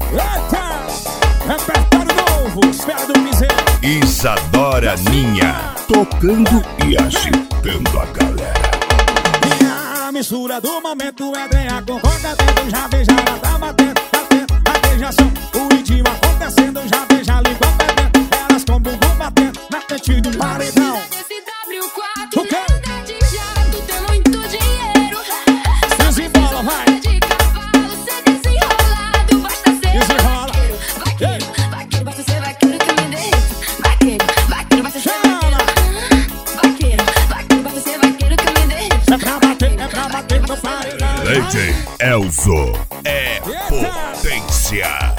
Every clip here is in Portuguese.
Eita! Repertório novo, espera do piseiro. Isadora Ninha, tocando e agitando a galera. A mistura do momento é ganhar com coca dentro. Já vejo ela tá batendo, a beijação. O idioma acontecendo, já vejo a língua bebendo. Elas com o bumbum batendo na frente do paredão. O quê? Desembola, vai! Desenrola! Vaqueiro, vai ser vaqueiro que me derrete. Vaqueiro, vai ser vaqueiro. Vaqueiro, vai ser vaqueiro que me derrete. É pra bater no paredão. DJ Elzo é potência.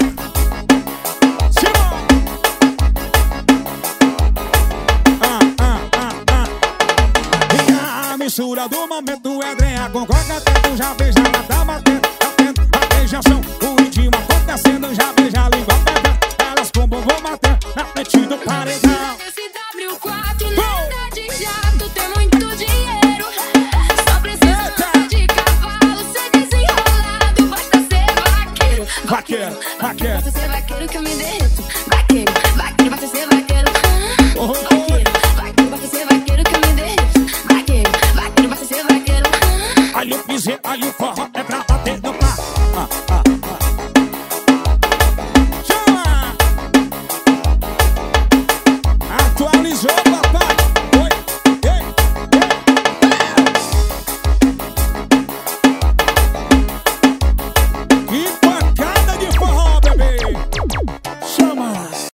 A mistura do momento é ganhar com coca dentro. Já vejo ela tá batendo a beijação. O idioma acontecendo, já vejo a língua bebendo. Elas com o bumbum batendo na frente do paredão. SW4, nada de jato, tem muito dinheiro. Só precisa de cavalo, ser desenrolado, basta ser vaqueiro. Vaqueiro. Basta ser vaqueiro que eu me derreto.